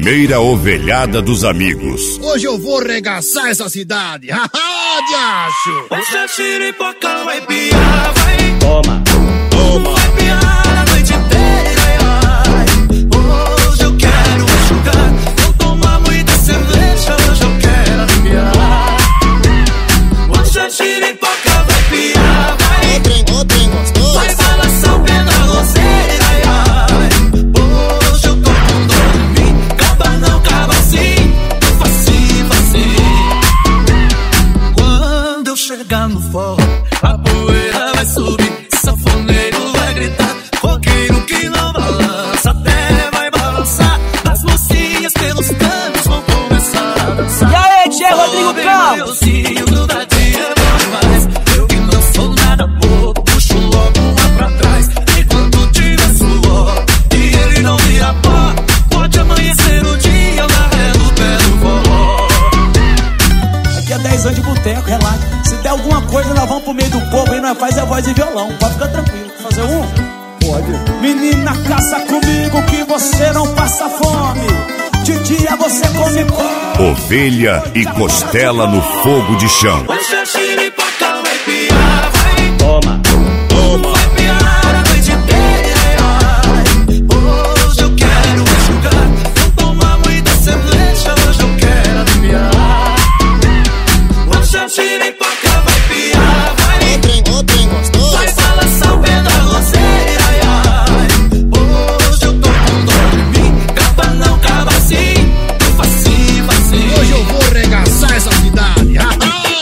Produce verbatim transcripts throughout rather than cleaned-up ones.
Primeira ovelhada dos amigos. Hoje eu vou regaçar essa cidade. Haha, diacho! Hoje a xiripoca vai piar, vai. Toma, toma. Vai piar a noite inteira, ai. Hoje eu quero enxugar. Vou tomar muita cerveja, hoje eu quero aliviar. Hoje a xiripoca vai piar, vai. Otrem, otrem, gostoso. Vai balançar o pé na roseira, ai, ai. Hoje eu tô com dor em mim. Caba não, caba assim. Facinho, facinho. Quando eu chegar no forró, a poeira vai subir, sanfoneiro vai gritar, roqueiro que não balança até vai balançar. As mocinhas pelos cantos vão começar a dançar. E aí, Tchê Rodrigo Campos? Grudadinho é bom demais. Eu que não sou nada bobo, puxo logo uma pra trás. Enquanto tiver suor e ele não vira pó, pode amanhecer o dia na ré do pé do forró. Aqui é dez anos de boteco, relaxa. Se der alguma coisa, nós vamos pro meio do povo e nós faz a voz de violão. Pode ficar tranquilo. Fazer um? Pode. Menina, caça comigo que você não passa fome. De dia você come pão. Ovelha e costela no fogo de chão. Hoje a xiripoca vai piar, vai. Toma, toma. Vai piar a noite inteira, ai. Hoje eu quero enxugar. Vou tomar muita cerveja, hoje eu quero aliviar. Hoje a xiripoca vai piar, vai. Otrem, otrem, gostoso. Vai balançar o pé na roseira, ai, ai. Hoje eu tô com dor em mim. Caba não, caba assim. Facinho, facinho. Hoje eu vou regaçar essa cidade. Haha,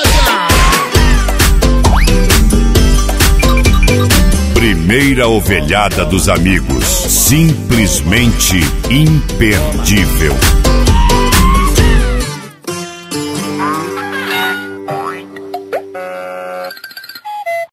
Primeira ovelhada dos amigos. Simplesmente imperdível.